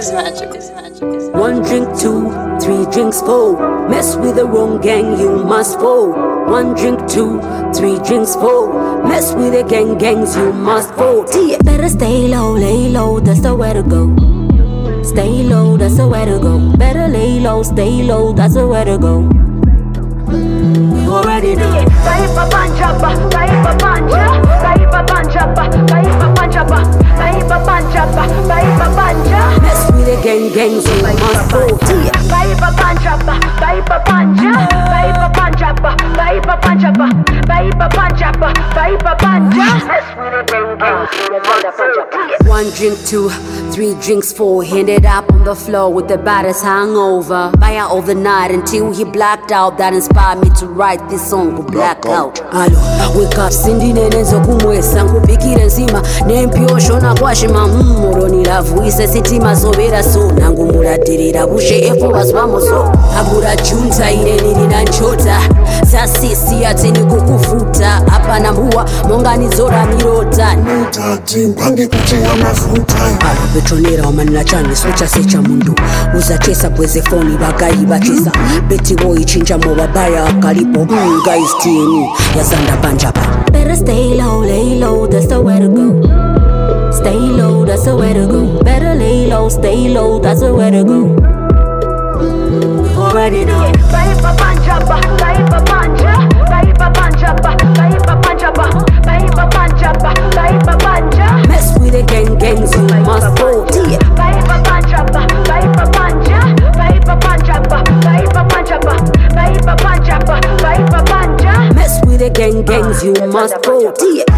1 drink, 2, 3 drinks, 4. Mess with the wrong gang, you must fall. 1 drink, 2, 3 drinks, 4. Mess with the gangs, you must fall. Better stay low, lay low, that's the way to go. Stay low, that's the way to go. Better lay low, stay low, that's the way to go. You already know. Kaipa panjaba, kaipa panja, kaipa panjaba, kaipa panjaba, kaipa panjaba, kaipa panja. Mess with the gangs, you must fall. Kaipa panjaba, kaipa panja, kaipa panjaba, kaipa panjaba, kaipa panjaba, kaipa panja. Mess with the gangs, you must fall. 1 drink, 2, 3 drinks, 4. Handed up on the floor with the baddest hangover. Fire of the night until he blacked out. That inspired me to write this song called Blackout. Alo, wake up, sindi nenenzo kumwesa nkupikire nsima nempyoshona kwashima mmuloni lavuise sitima sobera so nangu muladirira bushe efo baswamoso agura junta ile nilina nchota sasisi ateni kukufuta hapana mbuwa monganizora mirota Tati mpange kutia mafuta. Alo petronera wamanila chani socha secha mundu uzachesa bweze foni bagayi bachesa beti boy chinja mo babaya akalipo guys tieni yazanda panjaba. Better stay low, lay low, that's the way to go. Stay low, that's the way to go. Better lay low, stay low, that's the way to go. You already know. Kaipa panjaba, kaipa panja, kaipa panjaba, kaipa panjaba, kaipa panjaba, kaipa panja. Mess with the gangs, you must fall. Kaipa panjaba, kaipa panja, kaipa panjaba, kaipa panjaba, kaipa panjaba, kaipa panja. Mess with the gangs, you must fall.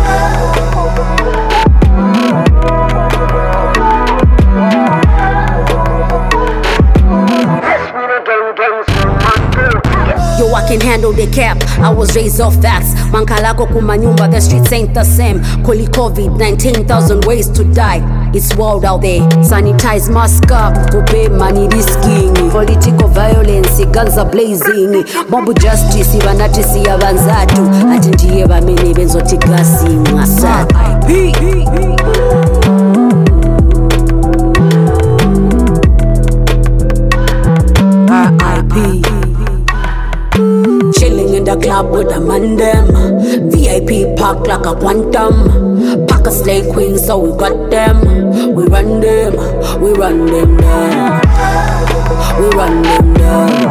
Yo, I can handle the cap, I was raised off facts. Mankalako kumanyumba, the streets ain't the same. Koli COVID, 19,000 ways to die. It's wild out there, sanitize, mask up. Kupe money risking, political violence, guns are blazing. Mob justice, ibanatisi ya banzatu. Ati ndiye bamene benzoti gasi mwasa. R.I.P. Chilling in the club with a man them. VIP park like a quantum. Pack a slay queen, so we got them. We run them down. We run them down.